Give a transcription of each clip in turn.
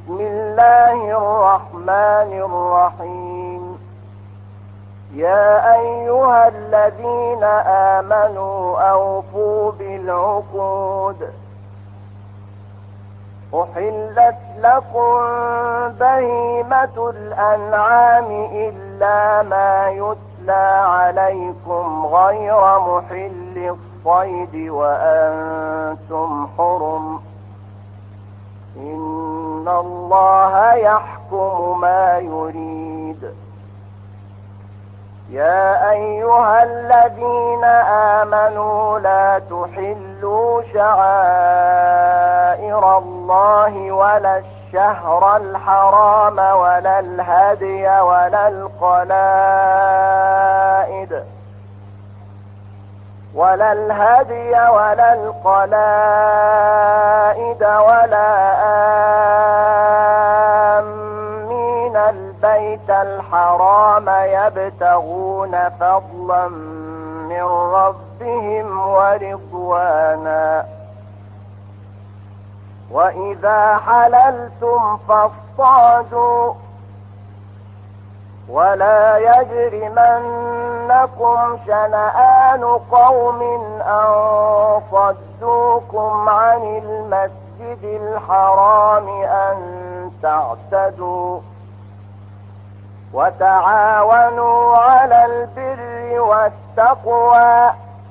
بسم الله الرحمن الرحيم. يا أيها الذين آمنوا أوفوا بالعقود. أحلت لكم بهيمة الأنعام إلا ما يتلى عليكم غير محل الصيد وأنتم حرم. إن الله يحكم ما يريد. يا أيها الذين آمنوا لا تحلوا شعائر الله ولا الشهر الحرام ولا الهدي ولا القلائد ولا آمين البيت الحرام يبتغون فضلا من ربهم ورضوانا. وإذا حللتم فاصطادوا ولا يجرمنكم شنآن قوم أن صدوكم عن المسجد الحرام أن تعتدوا. وتعاونوا على البر والتقوى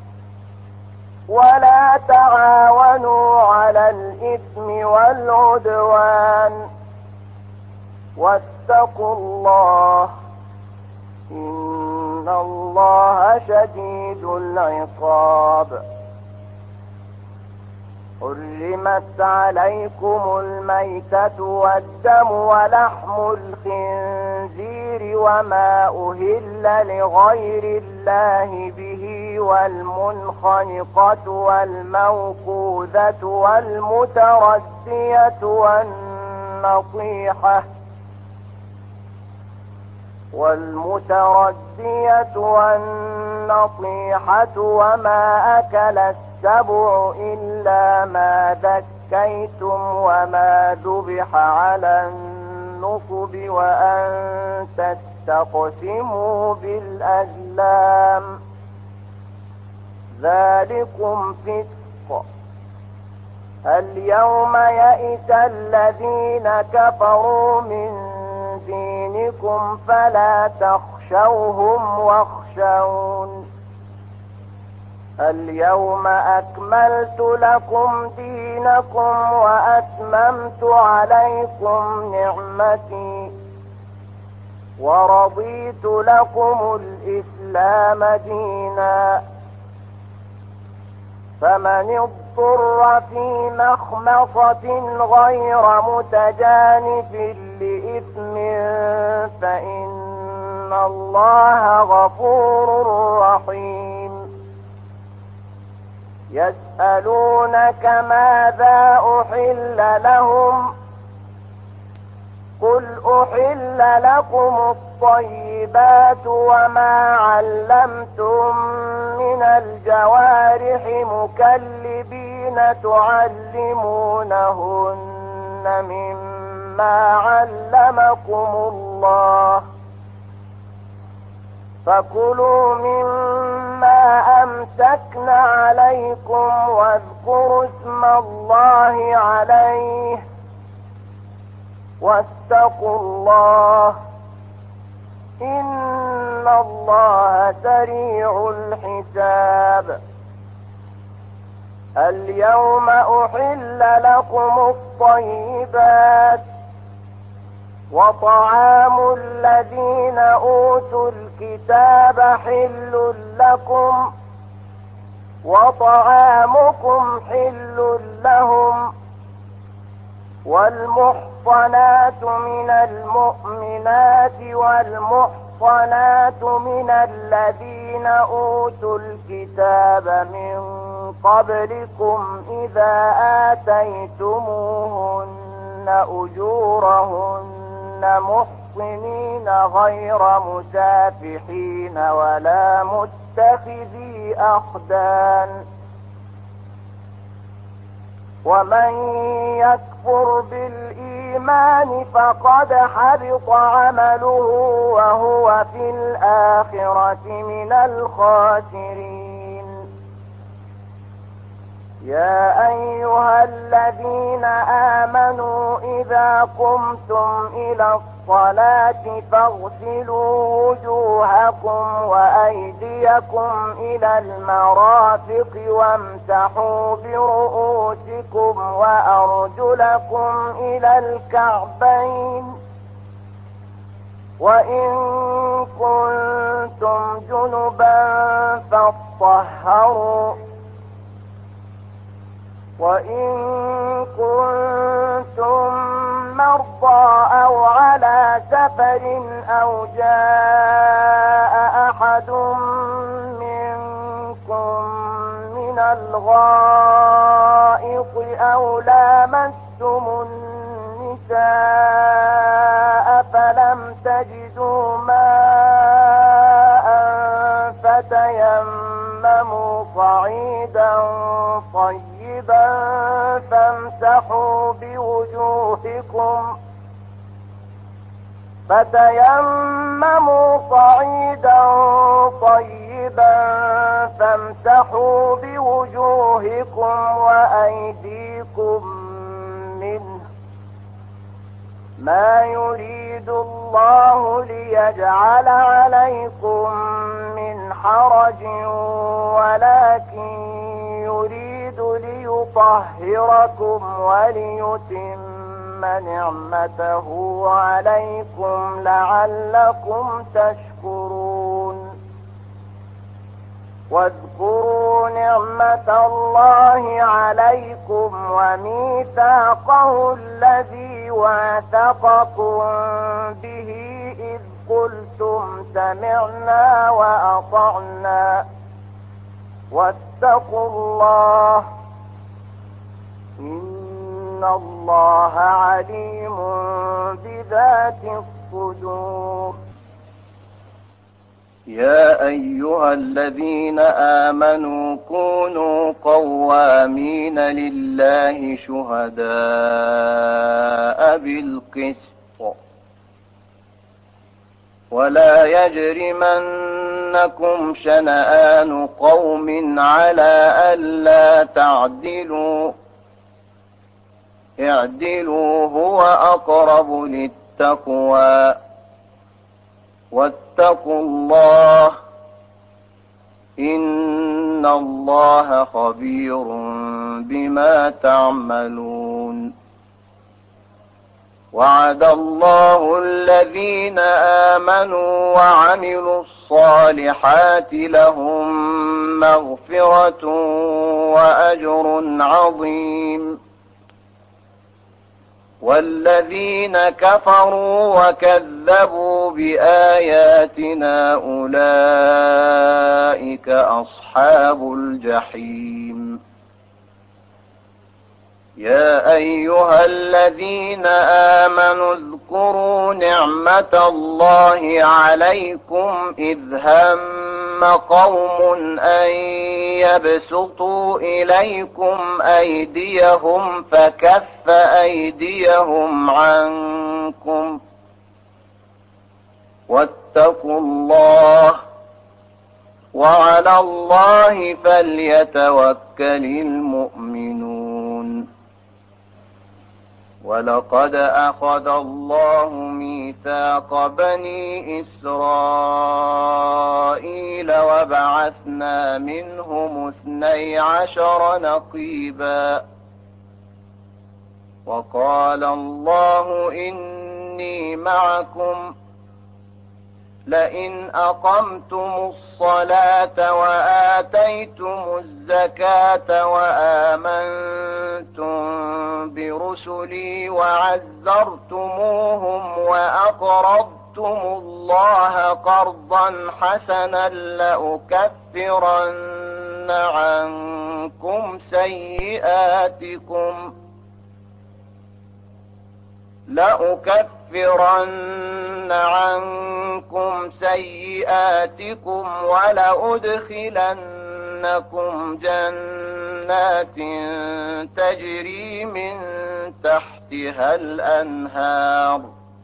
ولا تعاونوا على الإثم والعدوان. واتقوا الله إن الله شديد العقاب. حرمت عليكم الميتة والدم ولحم الخنزير وما أهل لغير الله به والمنخنقة والموقوذة والمتردية والنطيحة وما أكل السبع إلا ما ذكيتم وما ذبح على النصب وأن تستقسموا بالأزلام ذلكم فسق. اليوم يئس الذين كفروا من دينكم فلا تخشوهم واخشون. اليوم أكملت لكم دينكم وأتممت عليكم نعمتي ورضيت لكم الإسلام دينا. فمن اضطر في مخمصة غير متجانف لإثم فإن الله غفور رحيم. يسألونك ماذا أحل لهم قل أحل لكم الطيبات وما علمتم من الجوارح مكلبين تعلمونهن مما علمكم الله فكلوا مما أمسكن عليكم واذكروا اسم الله عليه واتقوا الله إن الله سريع الحساب. اليوم أحل لكم الطيبات وطعام الذين أوتوا الكتاب حل لكم وطعامكم حل لهم. والمحصنات من المؤمنات والمحصنات من الذين أوتوا الكتاب من قبلكم إذا آتيتموهن أجورهن محصنين غير مسافحين ولا متخذي أخدان. ومن يكفر بالإيمان الإيمان فقد حبط عمله وهو في الآخرة من الخاسرين. يا أيها الذين آمنوا إذا قمتم إلى الصلاة فاغسلوا وجوهكم وأيديكم إلى المرافق وامسحوا برؤوسكم وأرجلكم إلى الكعبين وإن كنتم جنبا فاطهروا وإن كنتم مرضى أو على سفر أو جاء أحد منكم من الغائط أو لامستم النساء فلم تجدوا ماء فتيمموا صعيدا طيبا فامسحوا بوجوهكم وأيديكم منه ما يريد الله ليجعل عليكم من حرج ولكن يريد ليطهركم وليتم نعمته عليكم لعلكم تشكرون. واذكروا نعمة الله عليكم وميثاقه الذي واثقكم به إذ قلتم سمعنا وأطعنا واتقوا الله إن الله عليم بذات الصدور. يا أيها الذين آمنوا كونوا قوامين لله شهداء بالقسط ولا يجرمنكم شنآن قوم على ألا تعدلوا اعدلوا هو أقرب للتقوى واتقوا الله إن الله خبير بما تعملون. وعد الله الذين آمنوا وعملوا الصالحات لهم مغفرة وأجر عظيم. والذين كفروا وكذبوا بآياتنا أولئك أصحاب الجحيم. يا أيها الذين آمنوا اذكروا نعمة الله عليكم إذ هم قوم أن يبسطوا إليكم أيديهم فكف أيديهم عنكم واتقوا الله وعلى الله فليتوكل المؤمنون. ولقد أخذ الله ميثاق بني إسرائيل وبعثنا منهم 12 نقيبا وقال الله إني معكم لئن أقمتم الصلاة وآتيتم الزكاة وآمنتم برسلي وعزرتموهم وأقرضتم الله قرضا حسنا لأكفرن عنكم سيئاتكم ولأدخلنكم جنات تجري من تحتها تحتها الأنهار.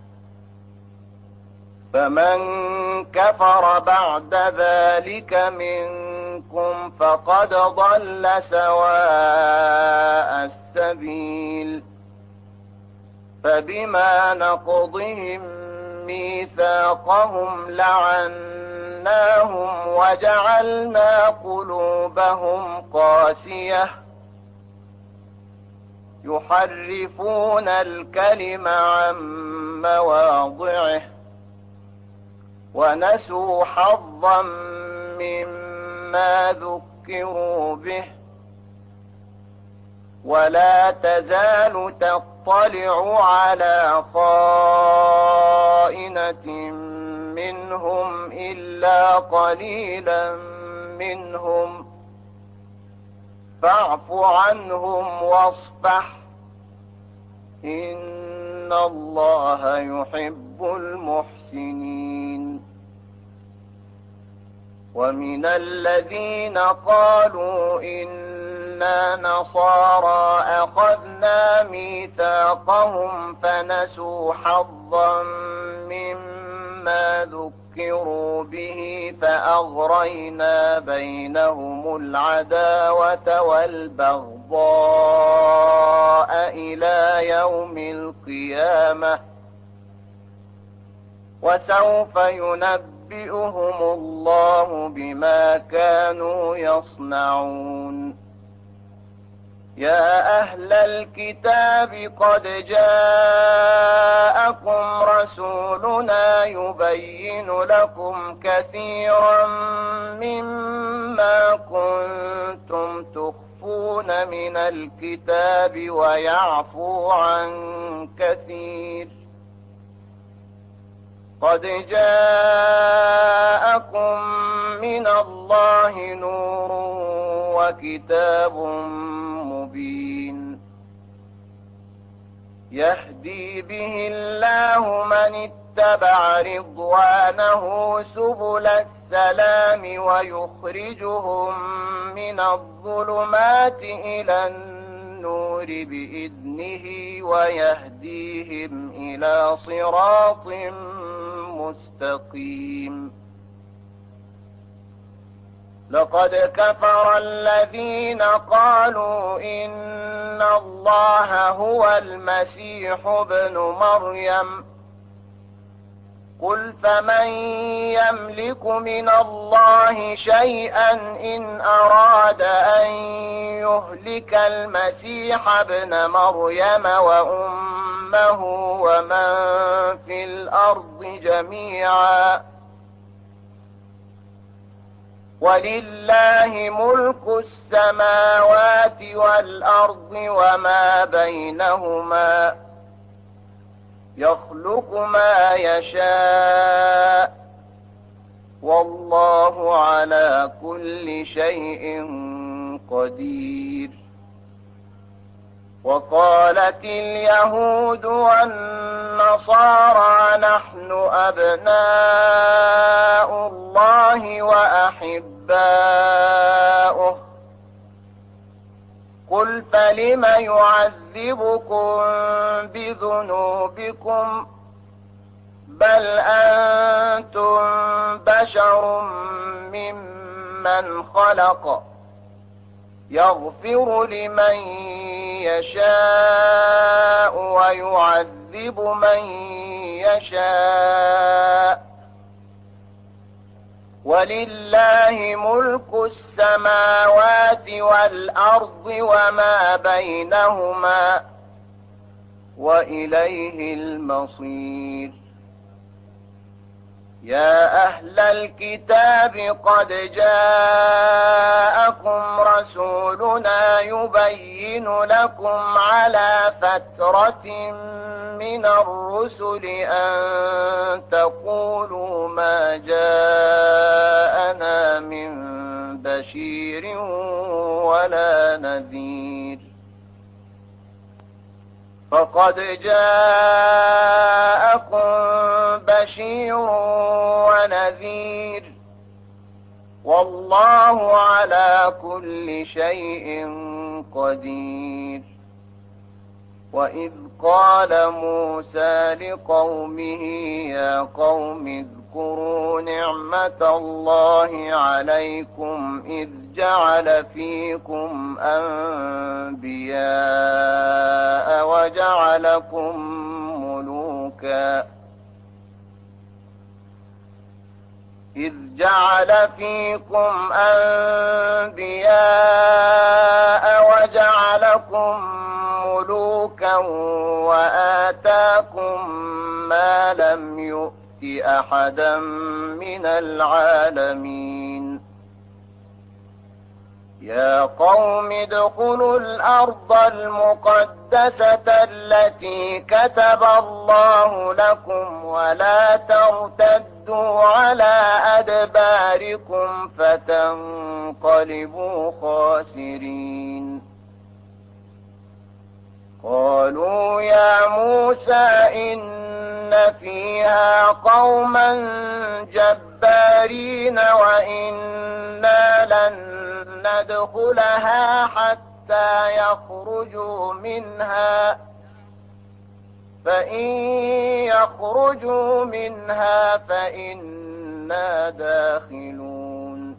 فمن كفر بعد ذلك منكم فقد ضل سواء السبيل. فبما نقضهم ميثاقهم لعناهم وجعلنا قلوبهم قاسية يحرفون الكلم عن مواضعه ونسوا حظا مما ذكروا به. ولا تزال تطلع على خائنة منهم إلا قليلا منهم فاعف عنهم واصفح إن الله يحب المحسنين. ومن الذين قالوا إنا نصارى أخذنا ميثاقهم فنسوا حظا مما ذكروا به فأغرينا بينهم العداوة والبغضاء إلى يوم القيامة وسوف ينبئهم الله بما كانوا يصنعون. يا أهل الكتاب قد جاءكم رسولنا يبين لكم كثيرا مما كنتم تخفون من الكتاب ويعفو عن كثير. قد جاءكم من الله نور وكتاب مبين يهدي به الله من اتبع رضوانه سبل السلام ويخرجهم من الظلمات إلى النور بإذنه ويهديهم إلى صراط مستقيم. لقد كفر الذين قالوا إن الله هو المسيح ابن مريم قل فمن يملك من الله شيئا إن أراد أن يهلك المسيح ابن مريم وأمه ومن في الأرض جميعا ولله ملك السماوات والأرض وما بينهما يخلق ما يشاء والله على كل شيء قدير. وقالت اليهود والنصارى نحن أبناء الله وأحباؤه قل فلم يعذبكم بذنوبكم بل أنتم بشر ممن خلق يغفر لمن يشاء ويعذب من يشاء ولله ملك السماوات والأرض وما بينهما وإليه المصير. يا أهل الكتاب قد جاءكم رسولنا يبين لكم على فترة من الرسل أن تقولوا ما جاءنا من بشير ولا نذير فقد جاءكم بشير ونذير والله على كل شيء قدير. وإذ قال موسى لقومه يا قوم اذكروا نعمة الله عليكم إذ جعل فيكم أنبياء وجعلكم ملوكا وآتاكم ما لم يؤت أحدا من العالمين يا قوم ادخلوا الأرض المقدسة التي كتب الله لكم ولا ترتدوا على أدباركم فتنقلبوا خاسرين قالوا يا موسى إن فيها قوما جبارين وإنا لن ندخلها حتى يخرجوا منها فإن يخرجوا منها فإنا داخلون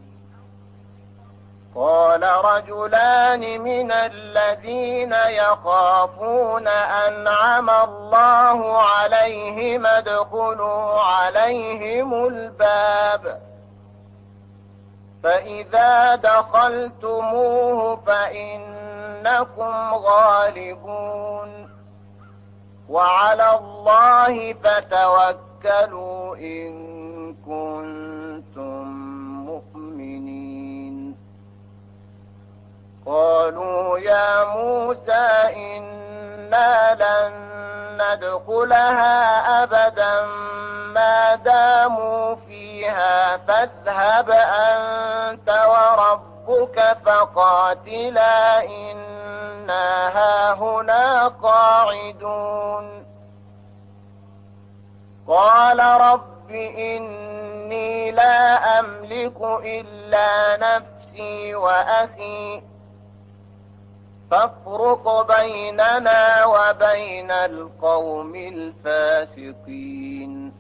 قال رجلان من الذين يخافون أنعم الله عليهم ادخلوا عليهم الباب فإذا دخلتموه فإنكم غالبون وعلى الله فتوكلوا إن كنتم مؤمنين قالوا يا موسى إنا لن ندخلها أبدا ما داموا فيها فاذهب أنت وربك فقاتلا إنا هاهنا قاعدون قال رب إني لا أملك إلا نفسي وأخي فافرق بيننا وبين القوم الفاسقين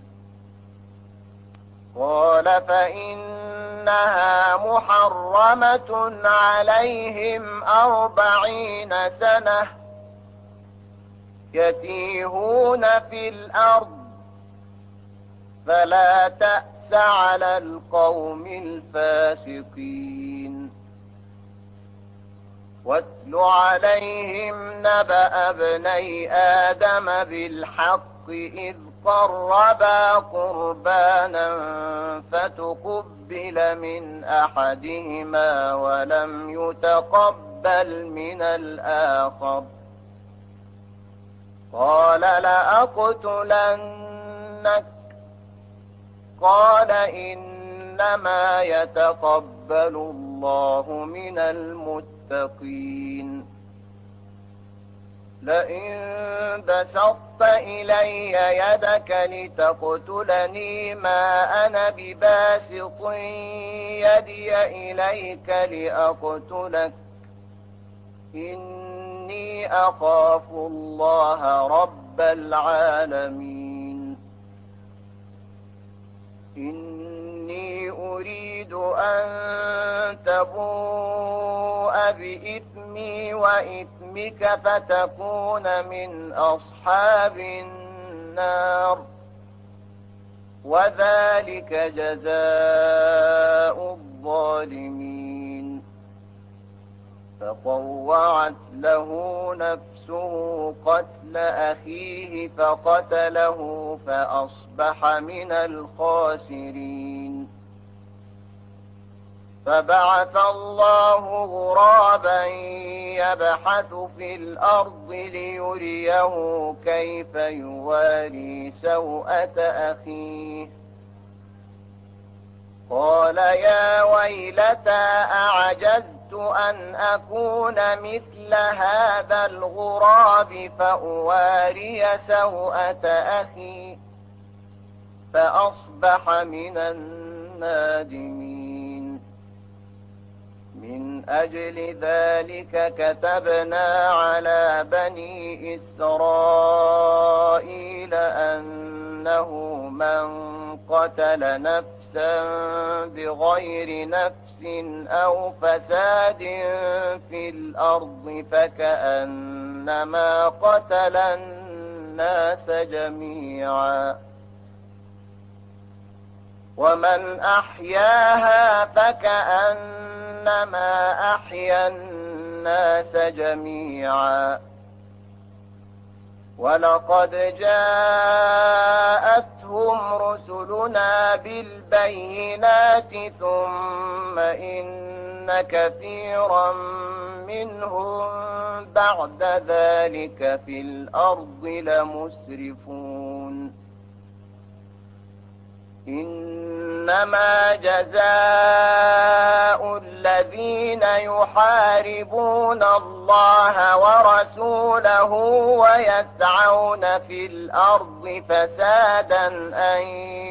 قال فإنها محرمة عليهم 40 سنة يتيهون في الأرض فلا تأس على القوم الفاسقين واتل عليهم نبأ ابني آدم بالحق إذ قربا قربانا فتقبل من أحدهما ولم يتقبل من الآخر قال لأقتلنك قال إنما يتقبل الله من المتقين لئن بسطت إلي يدك لتقتلني ما أنا بباسط يدي إليك لأقتلك إني أخاف الله رب العالمين إني أريد أن تبوء بإثمي وإثمك فتكون من أصحاب النار وذلك جزاء الظالمين فطوعت له نفسه قتل أخيه فقتله فأصبح من الخاسرين فبعث الله غرابا يبحث في الأرض ليريه كيف يواري سوءة أخيه قال يا ويلتى أعجزت أن أكون مثل هذا الغراب فأواري سوءة أخي فأصبح من النادمين من أجل ذلك كتبنا على بني إسرائيل أنه من قتل نفسا بغير نفس أو فساد في الأرض فكأنما قتل الناس جميعا ومن أحياها فكأنما أحيا الناس جميعا ولقد جاءتهم رسلنا بالبينات ثم إن كثيرا منهم بعد ذلك في الأرض لمسرفون إنما جزاء الذين يحاربون الله ورسوله ويسعون في الأرض فسادا أن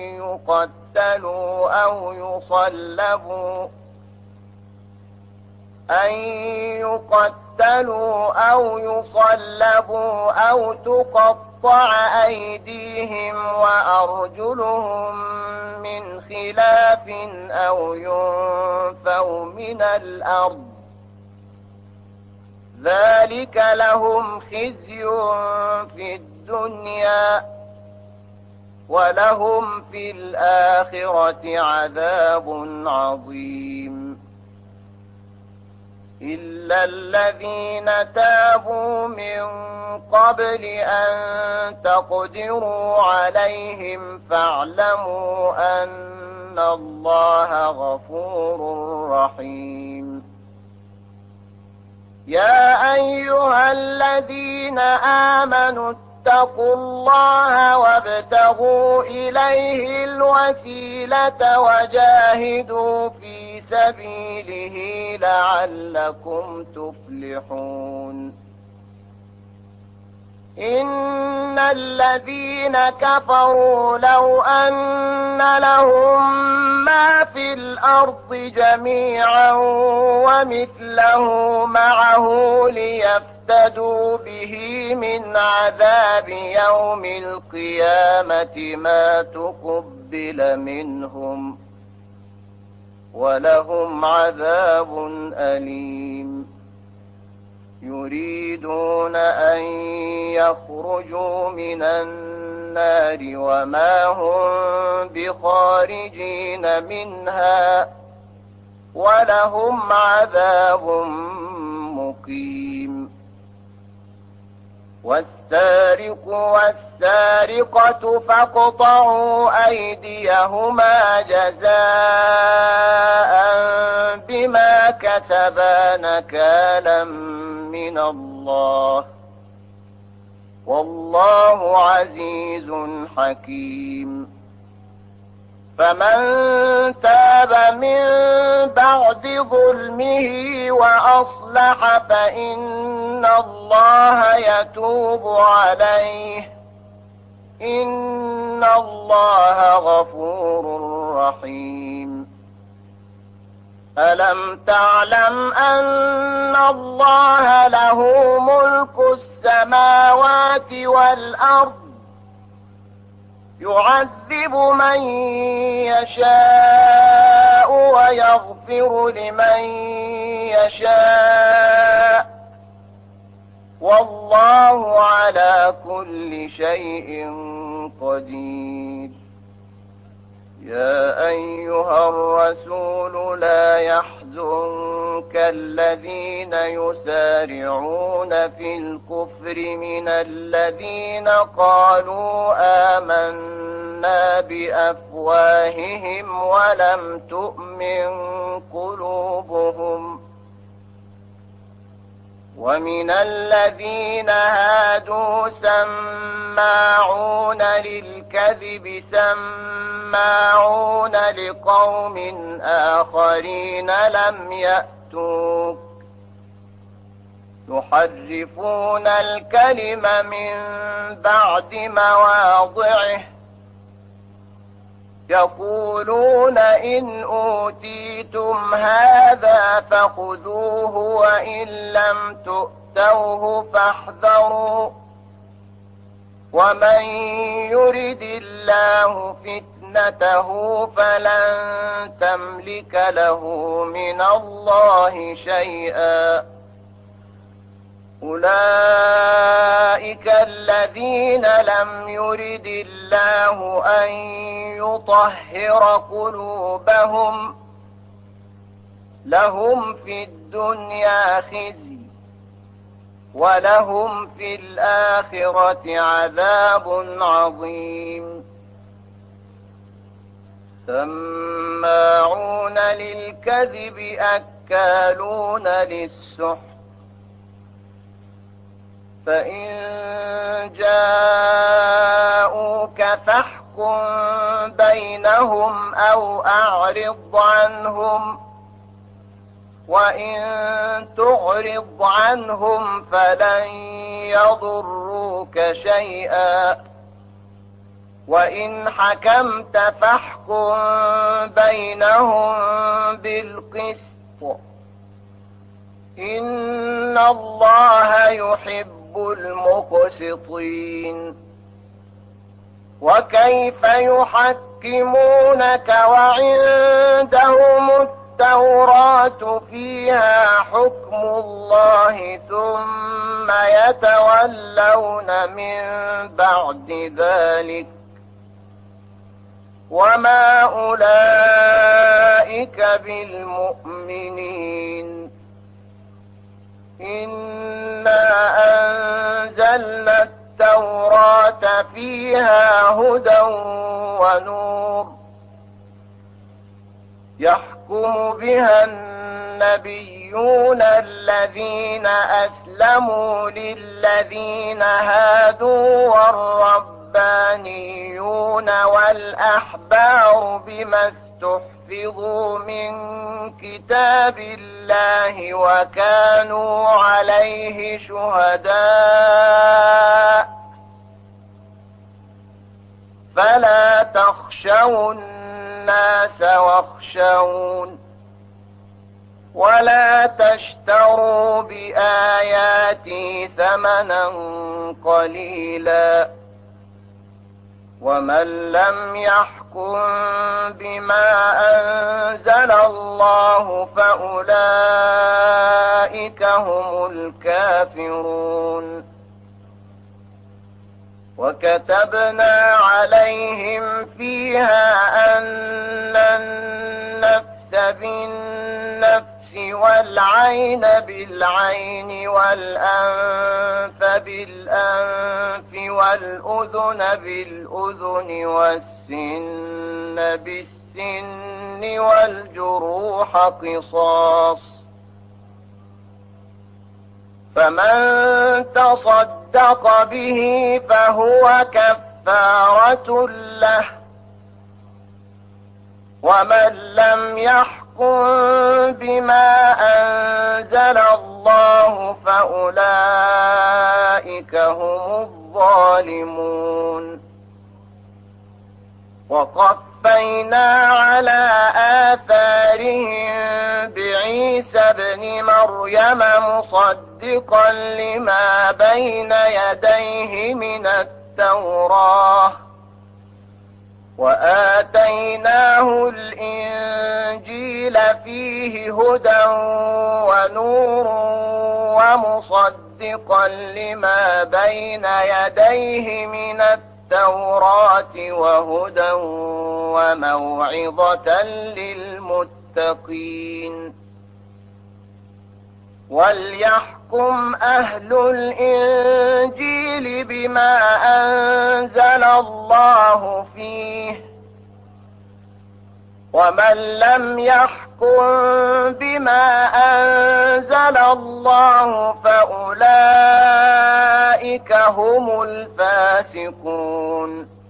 يقتلوا أو يصلبوا أو تقطع أيديهم وأرجلهم من خلاف أو ينفوا من الأرض ذلك لهم خزي في الدنيا ولهم في الآخرة عذاب عظيم إلا الذين تابوا من قبل أن تقدروا عليهم فاعلموا أن الله غفور رحيم يا أيها الذين آمنوا اتقوا الله وابتغوا إليه الوسيلة وجاهدوا في سبيله لعلكم تفلحون إن الذين كفروا لو أن لهم ما في الأرض جميعا ومثله معه ليفتدوا به من عذاب يوم القيامة ما تقبل منهم ولهم عذاب أليم يريدون أن يخرجوا من النار وما هم بخارجين منها ولهم عذاب مقيم والسارق والسارقة فاقطعوا أيديهما جزاء بما كسبا نكالا من الله والله عزيز حكيم فمن تاب من بعد ظلمه وأصلح فإن الله يتوب عليه إن الله غفور رحيم ألم تعلم أن الله له ملك السماوات والأرض يعذب من يشاء ويغفر لمن يشاء والله على كل شيء قدير يا أيها الرسول لا يحزنك الذين يسارعون في الكفر من الذين قالوا آمنا بأفواههم ولم تؤمن قلوبهم ومن الذين هادوا سماعون للكذب سماعون لقوم آخرين لم يأتوك يحرفون الكلم من بعد مواضعه يقولون إن أوتيتم هذا فخذوه وإن لم تؤتوه فاحذروا ومن يرد الله فتنته فلن تملك له من الله شيئا أولئك الذين لم يرد الله أن يطهر قلوبهم لهم في الدنيا خزي ولهم في الآخرة عذاب عظيم سماعون للكذب أكالون للسحت فإن جاءوك فاحكم بينهم أو أعرض عنهم وإن تعرض عنهم فلن يضروك شيئا وإن حكمت فاحكم بينهم بالقسط إن الله يحب المقسطين وكيف يحكمونك وعندهم التوراة فيها حكم الله ثم يتولون من بعد ذلك وما أولئك بالمؤمنين إنا أنزلنا التوراة فيها هدى ونور يحكم بها النبيون الذين أسلموا للذين هادوا والربانيون والأحبار بما استحفظوا من كتاب الله وكانوا عليه شهداء فلا تخشوا الناس واخشون ولا تشتروا بآياتي ثمنا قليلا ومن لم يحكم بما أنزل الله فأولئك هم الكافرون وكتبنا عليهم فيها أن النفس بالنفس والعين بالعين والأنف بالأنف والأذن بالأذن والسن بالسن والجروح قصاص فمن تصدق به فهو كفارة له ومن لم يحكم بما أنزل الله فأولئك هم الظالمون وقفينا على آثارهم بعيسى ابن مريم مصدقا لما بين يديه من التوراة وآتيناه الإنجيل فيه هدى ونور ومصدقا لما بين يديه من التوراة وهدى وموعظة للمتقين وليحكم أهل الإنجيل بما أنزل الله فيه ومن لم يحكم بما أنزل الله فأولئك هم الفاسقون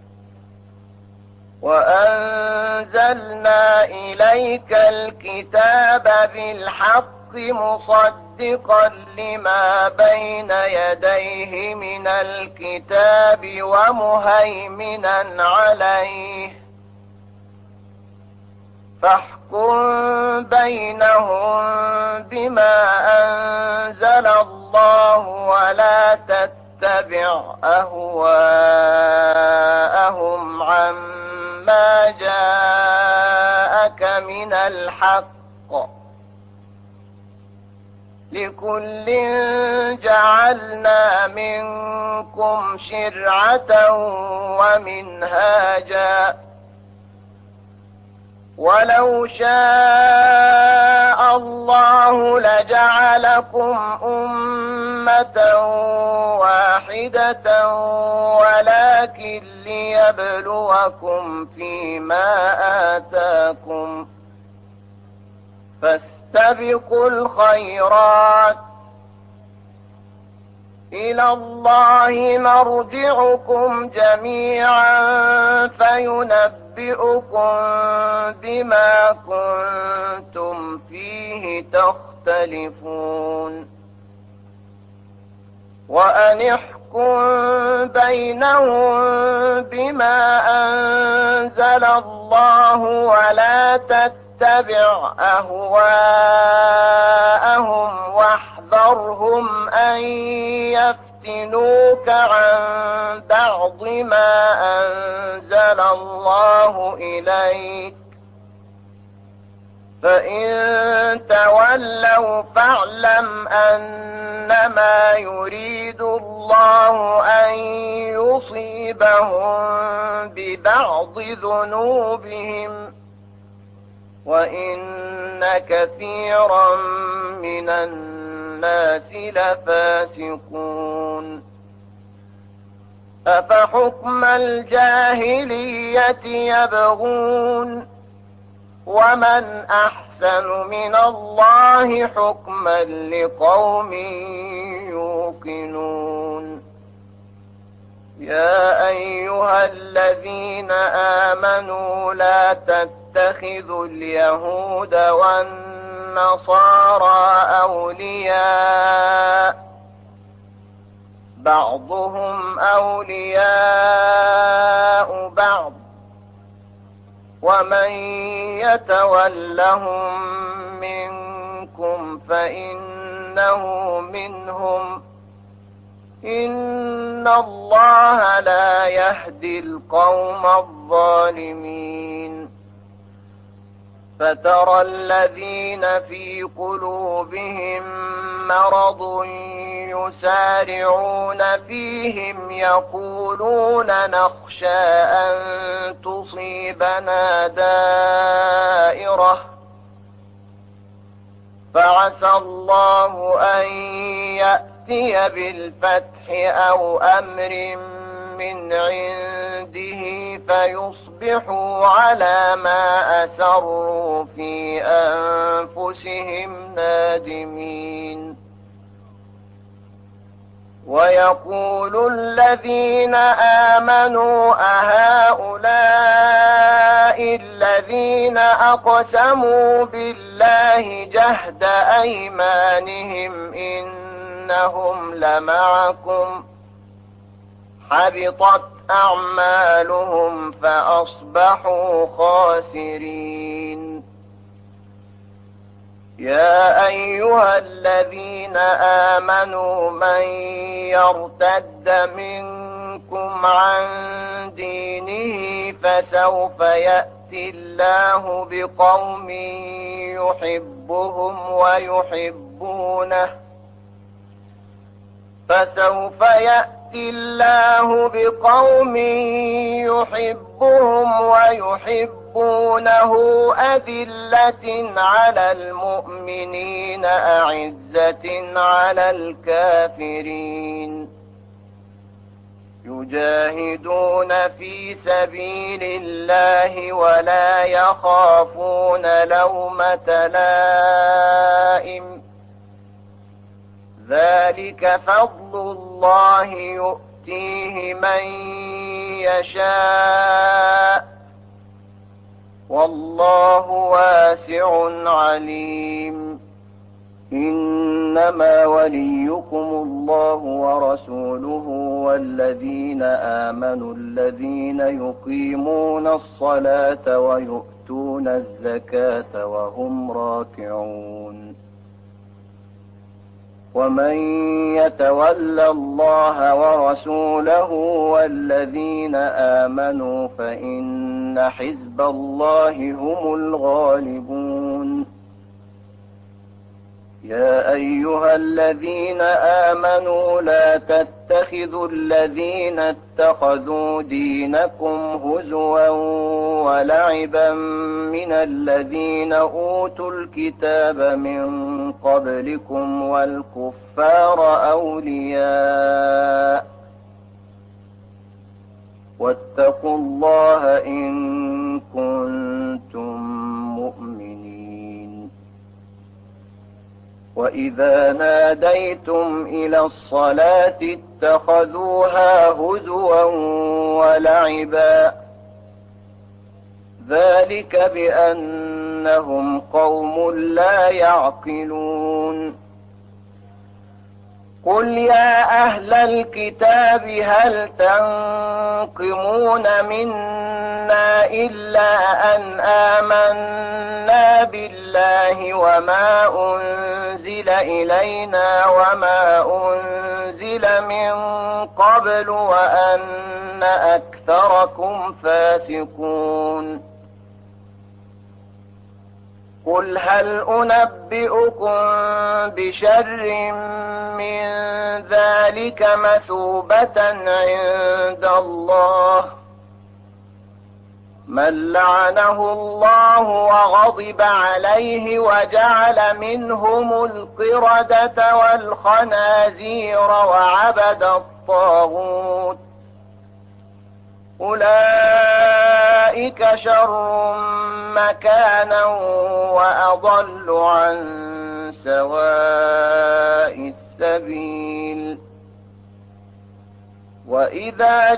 وأنزلنا إليك الكتاب بالحق مصدقا لما بين يديه من الكتاب ومهيمنا عليه فاحكم بينهم بما أنزل الله ولا تتبع أهواءهم عما جاءك من الحق، لكل جعلنا منكم شرعة ومنهاجا، ولو شاء الله لجعلكم أمة واحدة ولكن ليبلوكم فيما آتاكم، فاستبقوا الخيرات، إلى الله مرجعكم جميعا فينبئكم بما كنتم فيه تختلفون. وأن احكم بينهم بما أنزل الله ولا تتبع أهواءهم واحذرهم أن يفتنوك عن بعض ما أنزل الله إليك، فإن تولوا فاعلم أنما يريد الله أن يصيبهم ببعض ذنوبهم، وإن كثيرا من الناس لفاسقون. أفحكم الجاهلية يبغون ومن أحسن من الله حكما لقوم يوقنون. يا أيها الذين آمنوا لا تتخذوا اليهود والنصارى أولياء، بعضهم أولياء بعض، ومن يتولهم منكم فإنه منهم، إن الله لا يهدي القوم الظالمين. فترى الذين في قلوبهم مرض يسارعون فيهم يقولون نخشى أن تصيبنا دائرة، فعسى الله أن يأتي بالفتح أو أمر من عنده فيصبحوا على ما أسروا في أنفسهم نادمين. ويقول الذين آمنوا أهؤلاء الذين أقسموا بالله جهد أيمانهم إنهم لمعكم، حبطت أعمالهم فأصبحوا خاسرين. يا أيها الذين آمنوا من يرتد منكم عن دينه فسوف يأتي الله بقوم يحبهم ويحبونه، فسوف يأتي الله بقوم يحبهم ويحبونه أذلة على المؤمنين أعزة على الكافرين، يجاهدون في سبيل الله ولا يخافون لومة لائم، ذلك فضل الله يؤتيه من يشاء، والله واسع عليم. إنما وليكم الله ورسوله والذين آمنوا الذين يقيمون الصلاة ويؤتون الزكاة وهم راكعون ومن يتول الله ورسوله والذين آمنوا فإن حزب الله هم الغالبون يا أيها الذين آمنوا لا تتخذوا الذين اتخذوا دينكم هزوا ولعبا من الذين أوتوا الكتاب من قبلكم والكفار أولياء واتقوا الله إن كنتم مؤمنين وإذا ناديتم إلى الصلاة اتخذوها هزوا ولعبا ذلك بأنهم قوم لا يعقلون قل يا أهل الكتاب هل تنقمون منا إلا أن آمنا بالله وما أنزل إلينا وما أنزل من قبل وأن أكثركم فاسقون قل هل أنبئكم بشر من ذلك مثوبة عند الله من لعنه الله وغضب عليه وجعل منهم القردة والخنازير وعبد الطاغوت أولئك شر مكانا وأضل عن سواء السبيل وإذا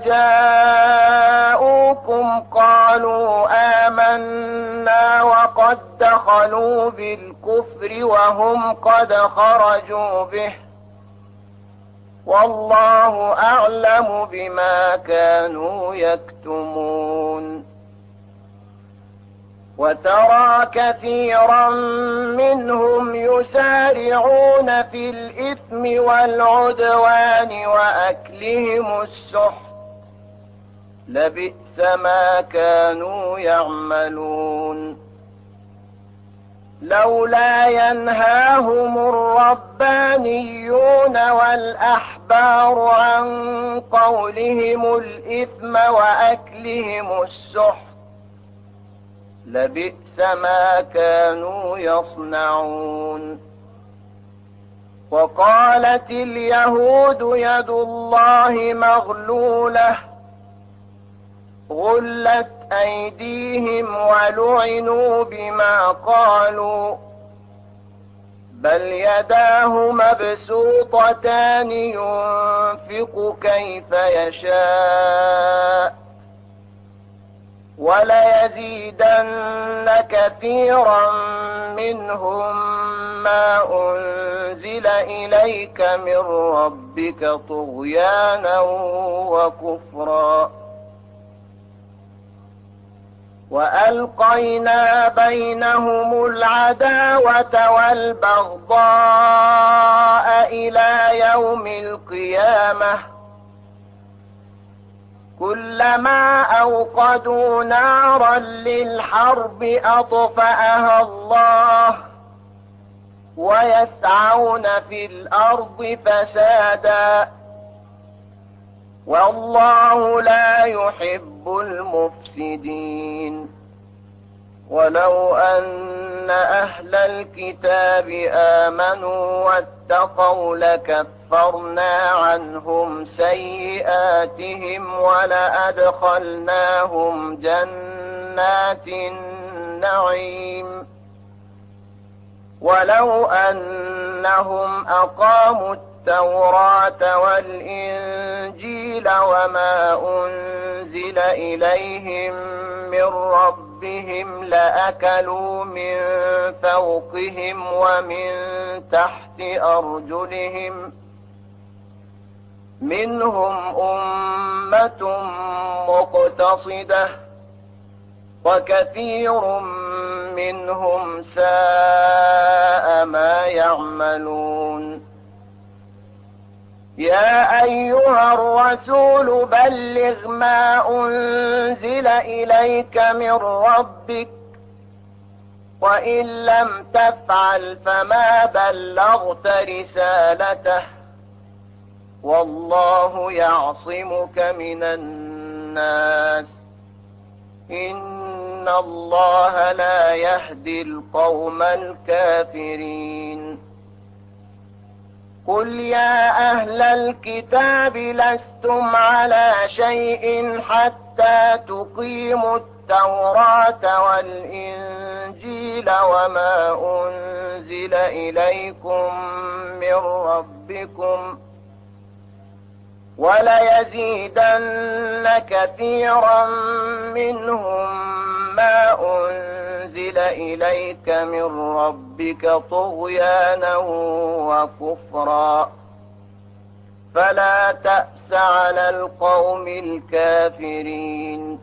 جاءوكم قالوا آمنا وقد دخلوا بالكفر وهم قد خرجوا به والله أعلم بما كانوا يكتمون وترى كثيرا منهم يسارعون في الإثم والعدوان وأكلهم السحت لبئس ما كانوا يعملون لولا ينهاهم الربانيون والأحبار عن قولهم الإثم وأكلهم السحت لبئس ما كانوا يصنعون وقالت اليهود يد الله مغلولة غلت أيديهم ولعنوا بما قالوا بل يداه مبسوطتان ينفق كيف يشاء وليزيدن كثيرا منهم ما أنزل إليك من ربك طغيانا وكفرا وألقينا بينهم العداوة والبغضاء إلى يوم القيامة كلما أوقدوا نارا للحرب أطفأها الله ويسعون في الأرض فسادا والله لا يحب المفسدين ولو أن أهل الكتاب آمنوا واتقوا لكفرنا عنهم سيئاتهم ولأدخلناهم جنات النعيم ولو أنهم أقاموا التوراة والإنجيل وما أنزل إليهم من ربهم لأكلوا من فوقهم ومن تحت أرجلهم منهم أمة مقتصدة وكثير منهم ساء ما يعملون يا أيها الرسول بلغ ما أنزل إليك من ربك وإن لم تفعل فما بلغت رسالته والله يعصمك من الناس إن الله لا يهدي القوم الكافرين قل يا أهل الكتاب لستم على شيء حتى تقيموا التوراة والإنجيل وما أنزل إليكم من ربكم وليزيدن كثيرا منهم ما أنزل إليك من ربك طغيانا وكفرا فلا تأس على القوم الكافرين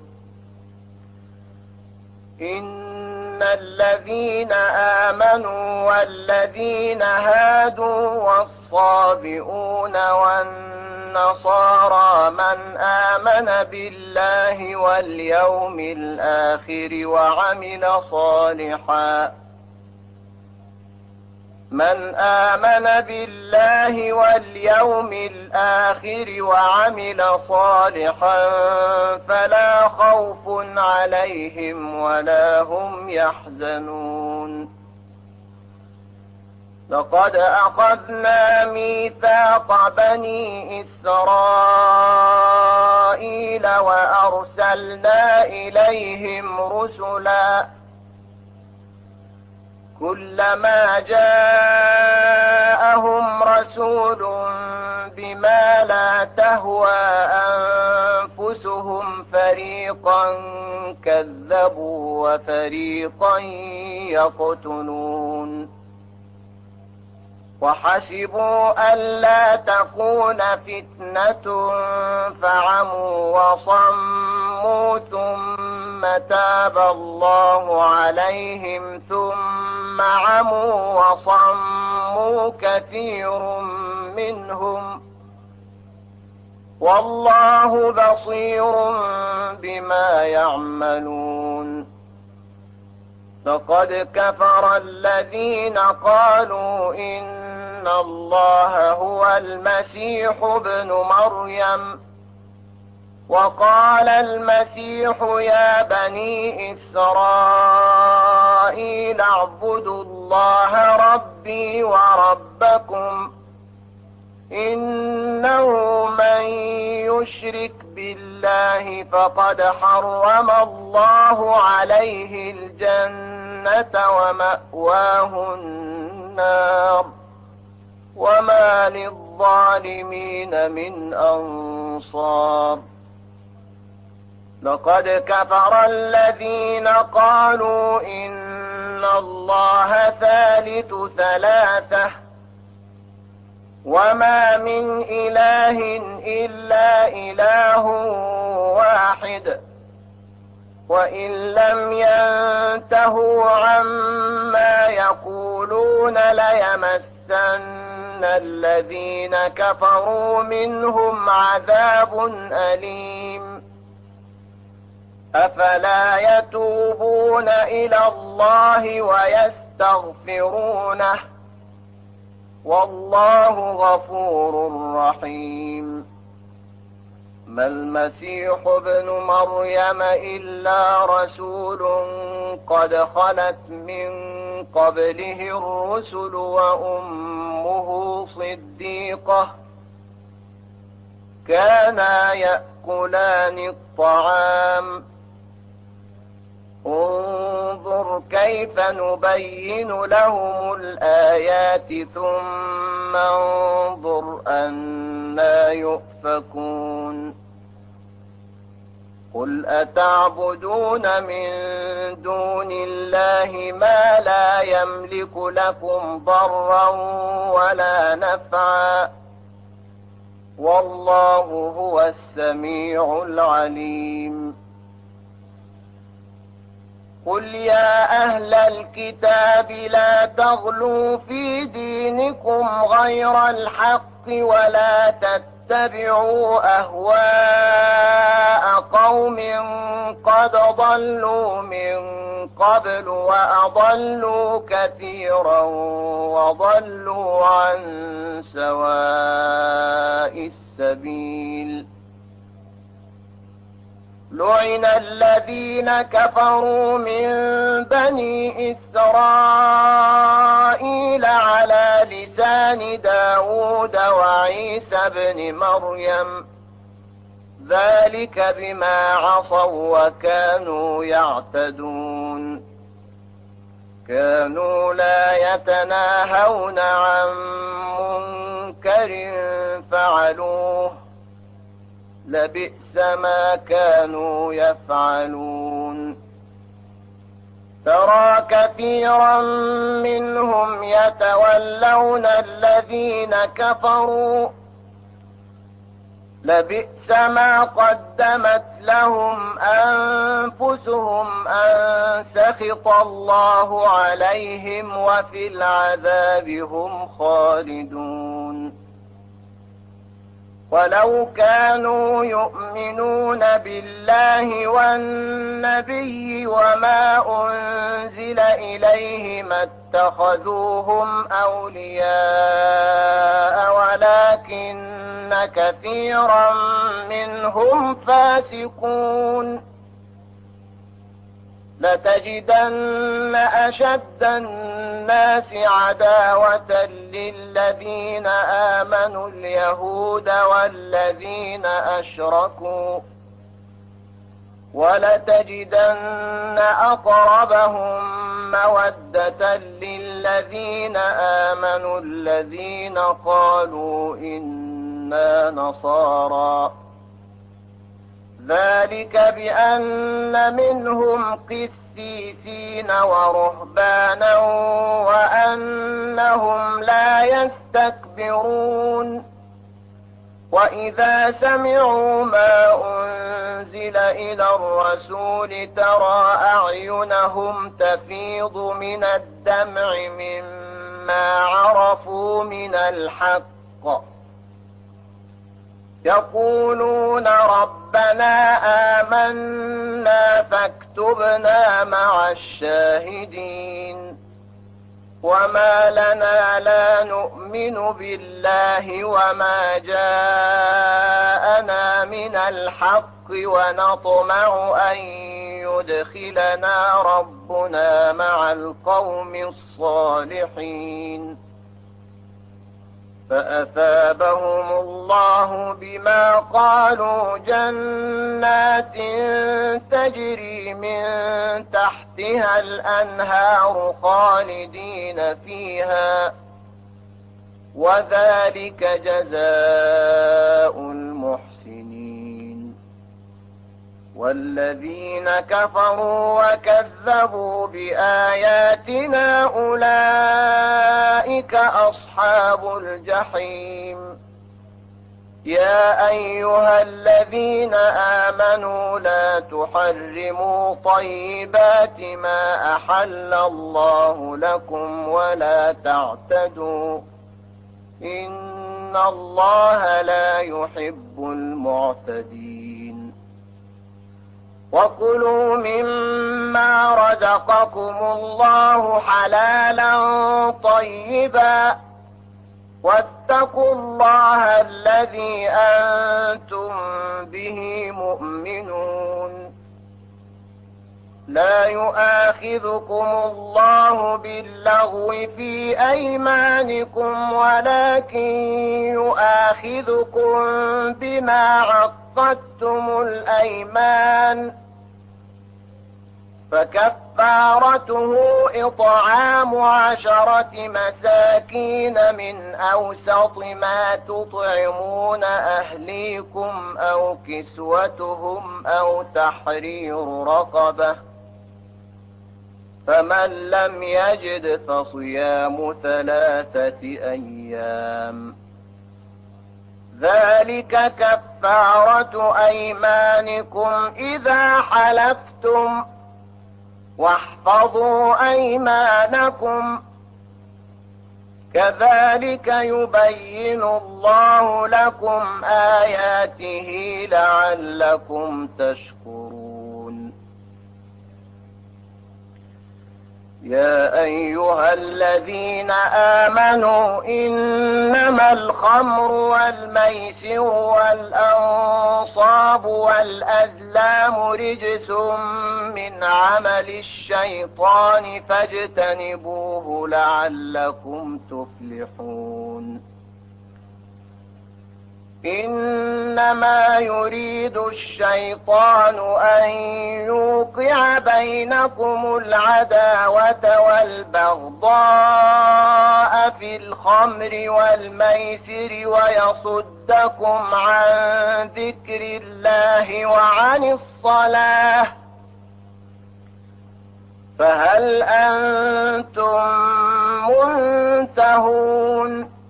إن الذين آمنوا والذين هادوا والصابئون والنصارى من آمن بالله واليوم الآخر وعمل صالحا فلا خوف عليهم ولا هم يحزنون لقد أخذنا ميثاق بني إسرائيل وأرسلنا إليهم رسلا كلما جاءهم رسول بما لا تهوى أنفسهم فريقا كذبوا وفريقا يقتلون وحسبوا ألا تكون فتنة فعموا وصموا ثم تاب الله عليهم ثم عموا وصموا كثير منهم والله بصير بما يعملون لقد كفر الذين قالوا إن الله هو المسيح ابن مريم وقال المسيح يا بني إسرائيل اعبدوا الله ربي وربكم إنه من يشرك بالله فقد حرم الله عليه الجنة ومأواه النار وما للظالمين من أنصار لقد كفر الذين قالوا إن الله ثالث ثلاثة وما من إله إلا إله واحد وإن لم ينتهوا عما يقولون ليمسن الذين كفروا منهم عذاب أليم أفلا يتوبون إلى الله ويستغفرونه والله غفور رحيم ما المسيح ابن مريم إلا رسول قد خلت من قبله الرسل وأمه صديقة كانا يأكلان الطعام انظر كيف كيف نبين لهم الآيات ثم انظر أنى يؤفكون قل أتعبدون من دون الله ما لا يملك لكم ضرا ولا نفعا والله هو السميع العليم قل يا أهل الكتاب لا تغلوا في دينكم غير الحق ولا تتبعوا أهواء قوم قد ضلوا من قبل وأضلوا كثيرا وضلوا عن سواء السبيل لعن الذين كفروا من بني إسرائيل على لسان داود وعيسى بن مريم ذلك بما عصوا وكانوا يعتدون كانوا لا يتناهون عن منكر فعلوه لبئس ما كانوا يفعلون ترى كثيرا منهم يتولون الذين كفروا لبئس ما قدمت لهم أنفسهم أن سخط الله عليهم وفي العذاب هم خالدون ولو كانوا يؤمنون بالله والنبي وما أنزل إليه ما اتخذوهم أولياء ولكن كثيرا منهم فاسقون لتجدن أشد الناس عداوة للذين آمنوا اليهود والذين أشركوا ولتجدن أقربهم مودة للذين آمنوا الذين قالوا إنا نصارى ذلك بأن منهم قسيسين ورهبانا وأنهم لا يستكبرون وإذا سمعوا ما أنزل إلى الرسول ترى أعينهم تفيض من الدمع مما عرفوا من الحق يقولون ربنا آمنا فاكتبنا مع الشاهدين وما لنا لا نؤمن بالله وما جاءنا من الحق ونطمع أن يدخلنا ربنا مع القوم الصالحين فأثابهم الله بما قالوا جنات تجري من تحتها الأنهار خالدين فيها وذلك جزاء المحسنين والذين كفروا وكذبوا بآياتنا أولئك أصحاب الجحيم يا أيها الذين آمنوا لا تحرموا طيبات ما أحل الله لكم ولا تعتدوا إن الله لا يحب المعتدين وكلوا مما رزقكم الله حلالا طيبا واتقوا الله الذي أنتم به مؤمنون لا يؤاخذكم الله باللغو في أيمانكم ولكن يؤاخذكم بما عقدتم الأيمان فكفارته فكفارته إطعام 10 مساكين من أوسط ما تطعمون أهليكم أو كسوتهم أو تحرير رقبة، فمن لم يجد فصيام 3 أيام، ذلك كفارة أيمانكم إذا حلفتم، واحفظوا أيمانكم، كذلك يبين الله لكم آياته لعلكم تشكرون. يا أيها الذين آمنوا إنما الخمر والميسر والأنصاب والأزلام رجس من عمل الشيطان فاجتنبوه لعلكم تفلحون. إنما يريد الشيطان أن يوقع بينكم العداوة والبغضاء في الخمر والميسر ويصدكم عن ذكر الله وعن الصلاة، فهل أنتم منتهون؟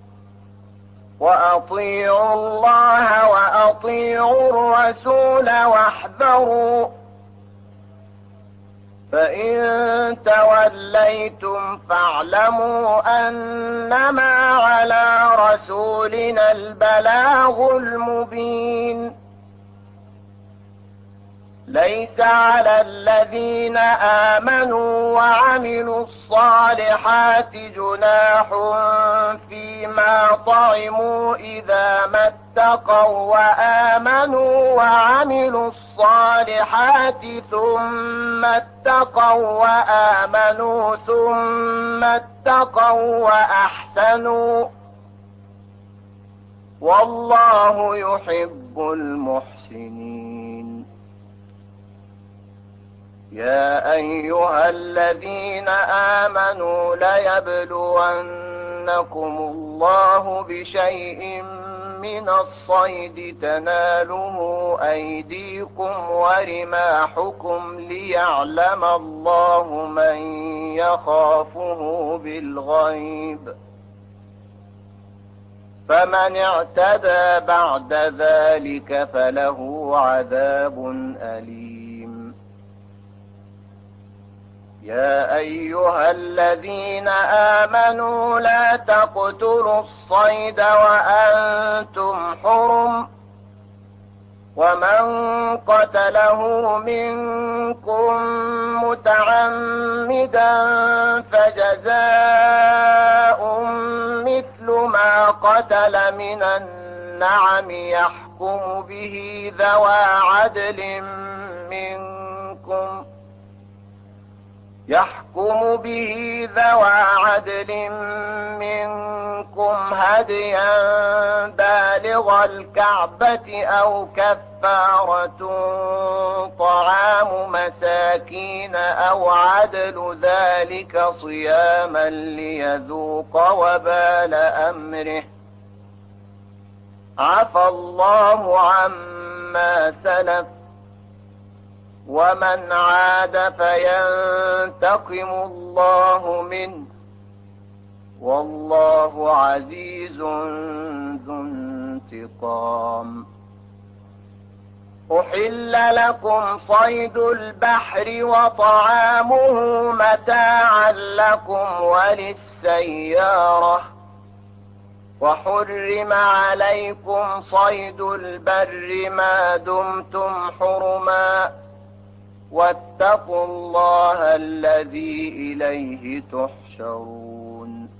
وأطيعوا الله وأطيعوا الرسول واحذروا، فإن توليتم فاعلموا أنما على رسولنا البلاغ المبين. ليس على الذين آمنوا وعملوا الصالحات جناح فيما طعموا إذا ما اتقوا وآمنوا وعملوا الصالحات ثم اتقوا وآمنوا ثم اتقوا وأحسنوا، والله يحب المحسنين. يا أيها الذين آمنوا ليبلونكم الله بشيء من الصيد تناله أيديكم ورماحكم ليعلم الله من يخافه بالغيب، فمن اعتدى بعد ذلك فله عذاب أليم. يا أيها الذين آمنوا لا تقتلوا الصيد وأنتم حرم، ومن قتله منكم متعمدا فجزاء مثل ما قتل من النعم يحكم به ذوى عدل منكم هديا بالغ الكعبة أو كفارة طعام مساكين أو عدل ذلك صياما ليذوق وبال أمره، عفى الله عما سلف، ومن عاد فينتقم الله منه، والله عزيز ذو انتقام. أحل لكم صيد البحر وطعامه متاعا لكم وللسيارة، وحرم عليكم صيد البر ما دمتم حرما، واتقوا الله الذي إليه تحشرون.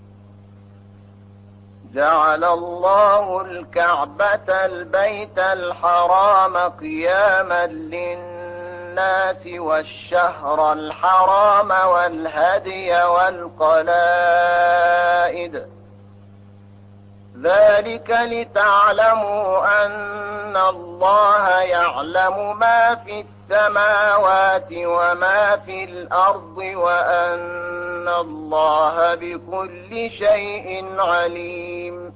جعل الله الكعبة البيت الحرام قياما للناس والشهر الحرام والهدي والقلائد، ذلك لتعلموا أن الله يعلم ما في السماوات وما في الأرض وأن الله بكل شيء عليم.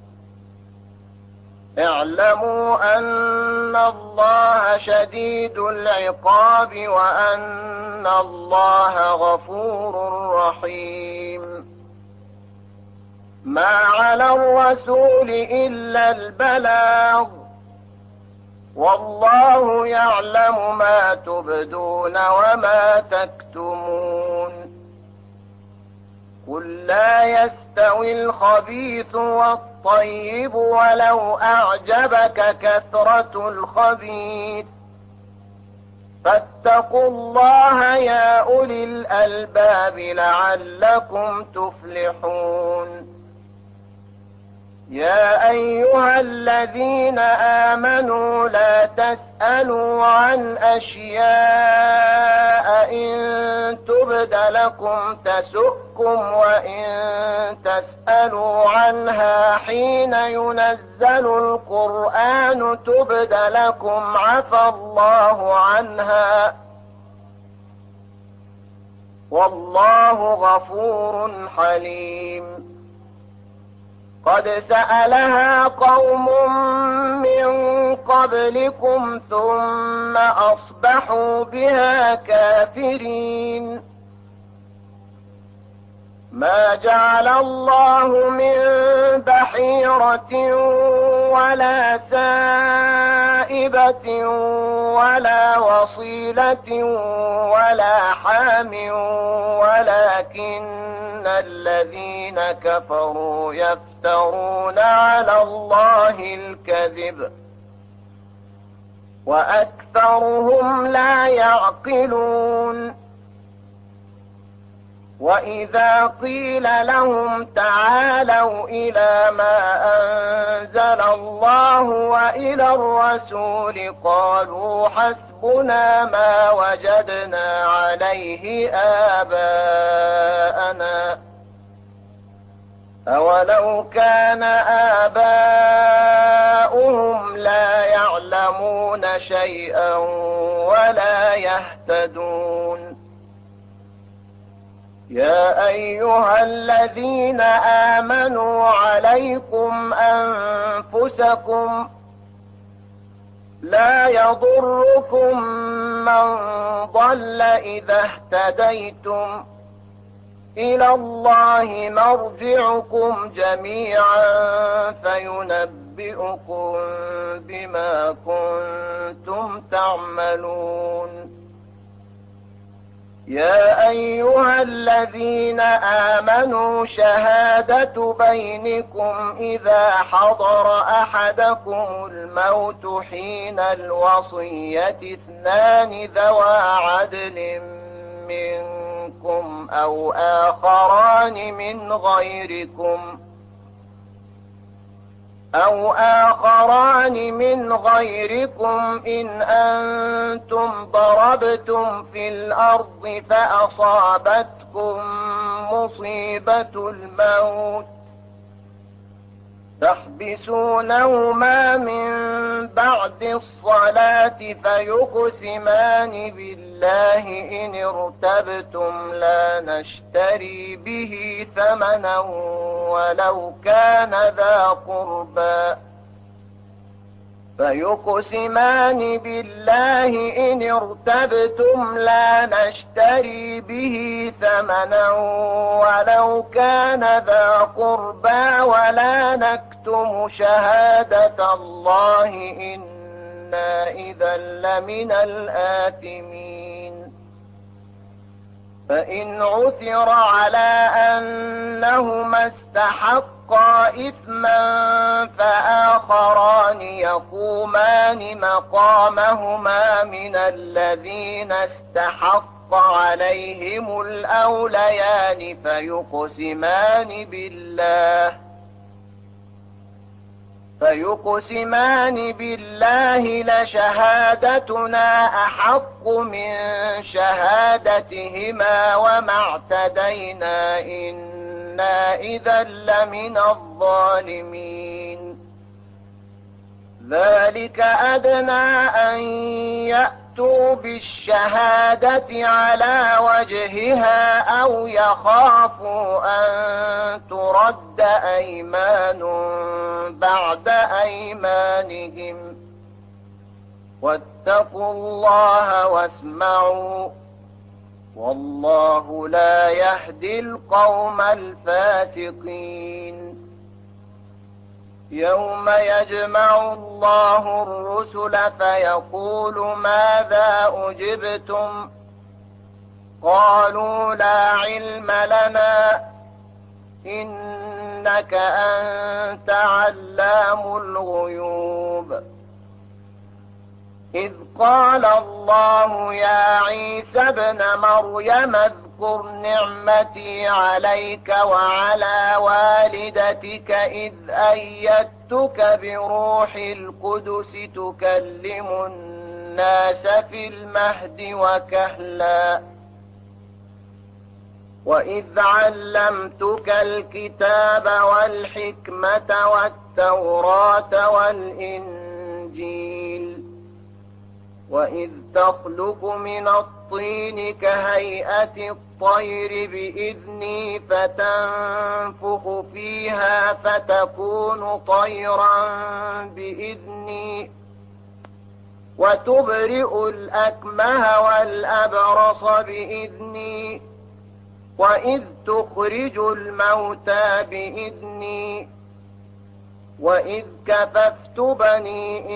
اعلموا أن الله شديد العقاب وأن الله غفور رحيم. ما على الرسول إلا البلاغ والله يعلم ما تبدون وما تكتمون. قل لا يستوي الخبيث والطيب ولو أعجبك كثرة الخبيث فاتقوا الله يا أولي الألباب لعلكم تفلحون. يا أيها الذين آمنوا لا تسألوا عن أشياء إن تبد لكم تسؤكم وإن تسألوا عنها حين ينزل القرآن تبد لكم عفى الله عنها والله غفور حليم. قد سألها قوم من قبلكم ثم أصبحوا بها كافرين. ما جعل الله من بحيرة ولا سائبة ولا وصيلة ولا حام ولكن الذين كفروا يفترون على الله الكذب وأكثرهم لا يعقلون. وإذا قيل لهم تعالوا إلى ما أنزل الله وإلى الرسول قالوا حسبنا ما وجدنا عليه آباءنا أولو كان آباؤهم لا يعلمون شيئا ولا يهتدون. يا أيها الذين آمنوا عليكم أنفسكم لا يضركم من ضل إذا اهتديتم إلى الله مرجعكم جميعا فينبئكم بما كنتم تعملون. يا أيها الذين آمنوا شهادة بينكم إذا حضر أحدكم الموت حين الوصية اثنان ذوى عدل منكم أو آخران من غيركم إن أنتم ضربتم في الأرض فأصابتكم مصيبة الموت تحبسونهما من بعد الصلاة فيقسمان بالله إن ارتبتم لا نشتري به ثمنا ولو كان ذا قربى فيقسمان بالله إن ارتبتم لا نشتري به ثمنا ولو كان ذا قربى ولا نكتم شهادة الله إنا إذا لمن الآثمين. فإن عثر على أنهما استحقا إثما فآخران يقومان مقامهما من الذين استحق عليهم الأوليان فيقسمان بالله لشهادتنا أحق من شهادتهما وما اعتدينا إنا إذا لمن الظالمين. ذلك أدنى أن يأتوا بالشهادة على وجهها أو يخافوا أن ترد أيمان بعد أيمانهم. واتقوا الله واسمعوا والله لا يهدي القوم الفاسقين. يوم يجمع الله الرسل فيقول ماذا أجبتم قالوا لا علم لنا إنك أنت علام الغيوب. إذ قال الله يا عيسى ابن مريم اذكر نعمتي عليك وعلى والدتك إذ أيدتك بروح القدس تكلم الناس في المهد وكهلا وإذ علمتك الكتاب والحكمة والتوراة والإنجيل وإذ تخلق من الطين كهيئة الطير بإذني فتنفخ فيها فتكون طيرا بإذني وتبرئ الأكمه والأبرص بإذني وإذ تخرج الموتى بإذني وإذ كففت بني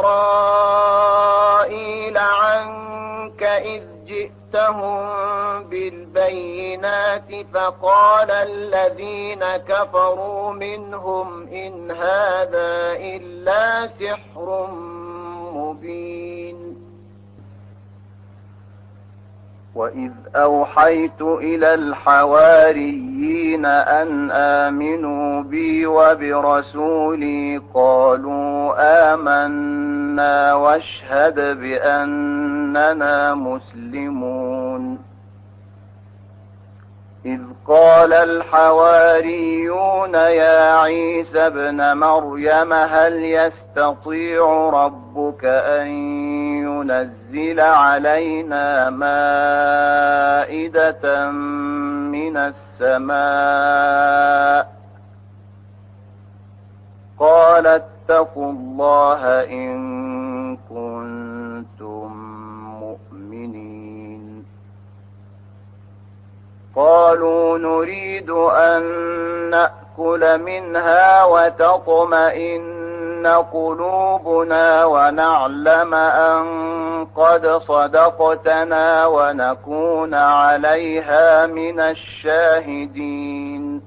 إسرائيل عنك إذ جئتهم بالبينات فقال الذين كفروا منهم إن هذا إلا سحر مبين. وإذ أوحيت إلى الحواريين أن آمنوا بي وبرسولي قالوا آمنا واشهد بأننا مسلمون. إذ قال الحواريون يا عيسى ابن مريم هل يستطيع ربك أن ينزل علينا مائدة من السماء قال اتقوا الله إن كنتم مؤمنين. قالوا نريد أن نأكل منها وتطمئن قلوبنا ونعلم أن قد صدقتنا ونكون عليها من الشاهدين.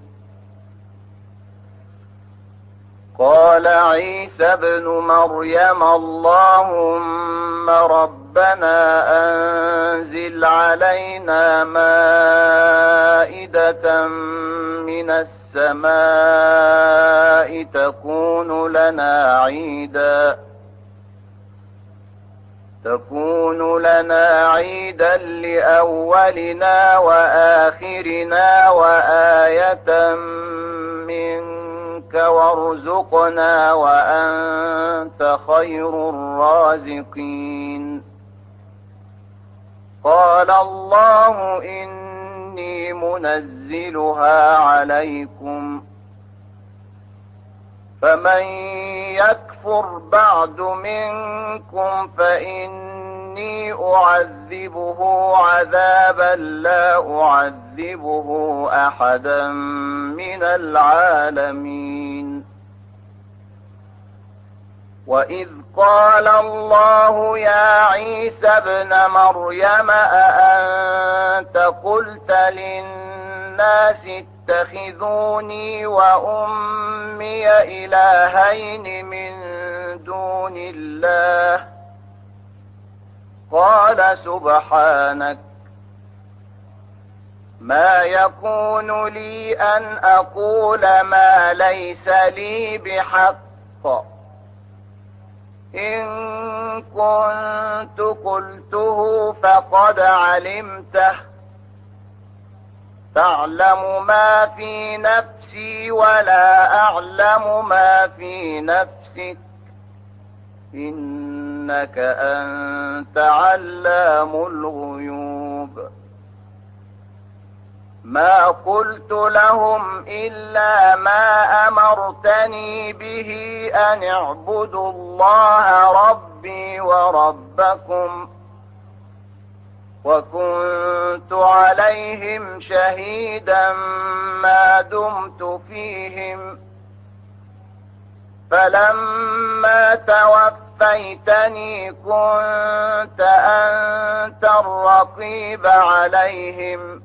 قال عيسى ابن مريم اللهم ربنا أنزل علينا مائدة من السماء تكون لنا عيدا لأولنا وآخرنا وآية منك وارزقنا وأنت خير الرازقين. قال الله إني منزلها عليكم فمن يكفر بعد منكم فإني أعذبه عذابا لا أعذبه أحدا من العالمين. وإذ قال الله يا عيسى ابن مريم أأنت قلت للناس اتخذوني وأمي إلهين من دون الله قال سبحانك ما يكون لي أن أقول ما ليس لي بحق إن كنت قلته فقد علمته، تعلم ما في نفسي ولا أعلم ما في نفسك، إنك أنت علام الغيوب. ما قلت لهم إلا ما أمرتني به أن اعبدوا الله ربي وربكم، وكنت عليهم شهيدا ما دمت فيهم، فلما توفيتني كنت أنت الرقيب عليهم،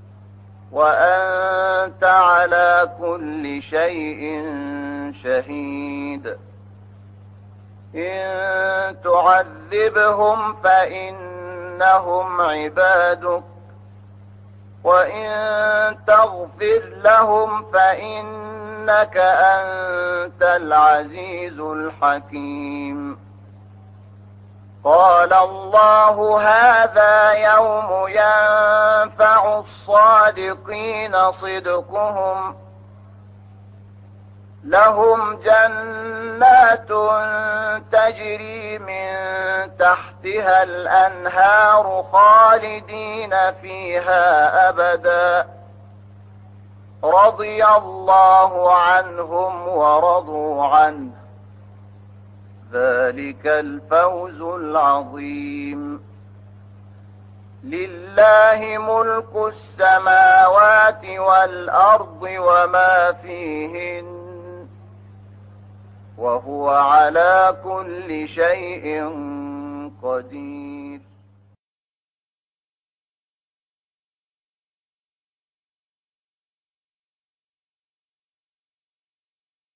وأنت على كل شيء شهيد. إن تعذبهم فإنهم عبادك، وإن تغفر لهم فإنك أنت العزيز الحكيم. قال الله هذا يوم ينفع الصادقين صدقهم، لهم جنات تجري من تحتها الأنهار خالدين فيها أبدا، رضي الله عنهم ورضوا عنه، ذلك الفوز العظيم. لله ملك السماوات والأرض وما فيهن، وهو على كل شيء قدير.